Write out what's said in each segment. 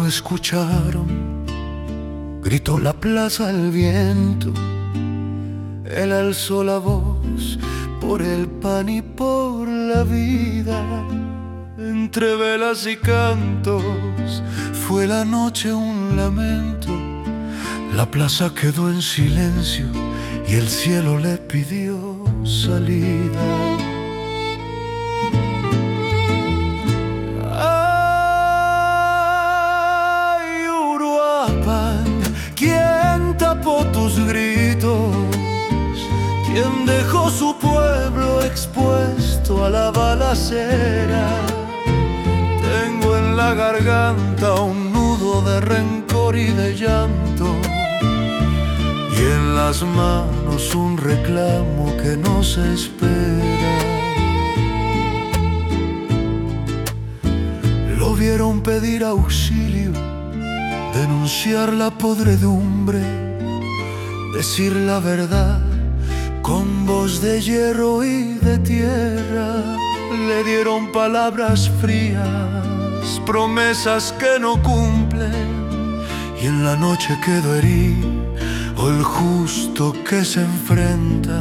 no escucharon, gritó la plaza al viento. Él alzó la voz por el pan y por la vida. Entre velas y cantos fue la noche un lamento. La plaza quedó en silencio y el cielo le pidió salida. Ay, Uruapan, ¿quién tapó tus gritos? ¿Quién dejó su pueblo expuesto a la balacera? Tengo en la garganta un nudo de rencor y de llanto, y en las manos un reclamo que no se espera. Lo vieron pedir auxilio, denunciar la podredumbre, decir la verdad con voz de hierro y de tierra. Le dieron palabras frías, promesas que no cumplen, y en la noche quedó herido el justo que se enfrenta.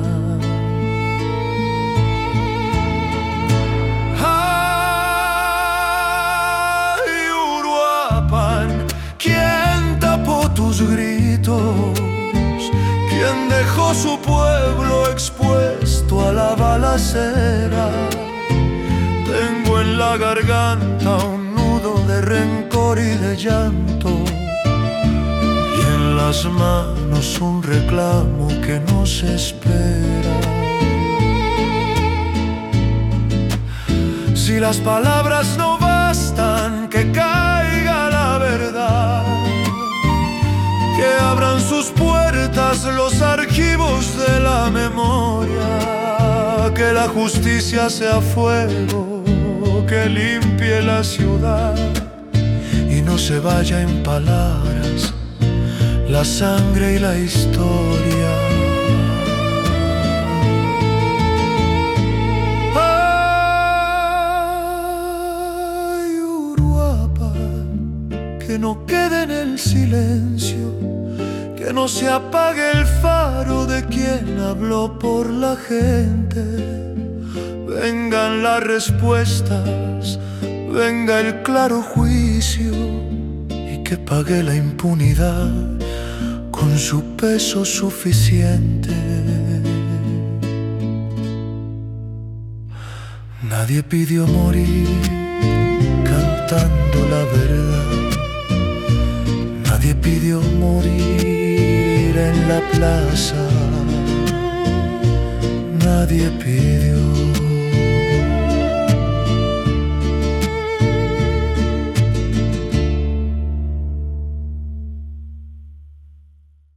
Ay, Uruapan, ¿quién tapó tus gritos? ¿Quién dejó su pueblo expuesto a la balacera? Tengo en la garganta un nudo de rencor y de llanto, y en las manos un reclamo que no se espera. Si las palabras no bastan, que caiga la verdad, que abran sus puertas los archivos de la memoria, que la justicia sea fuego que limpie la ciudad y no se vaya en palabras la sangre y la historia. Ay, Uruapan, que no quede en el silencio, que no se apague el faro de quien habló por la gente. Vengan las respuestas, venga el claro juicio, y que pague la impunidad con su peso suficiente. Nadie pidió morir cantando la verdad. Nadie pidió morir en la plaza. Nadie pidió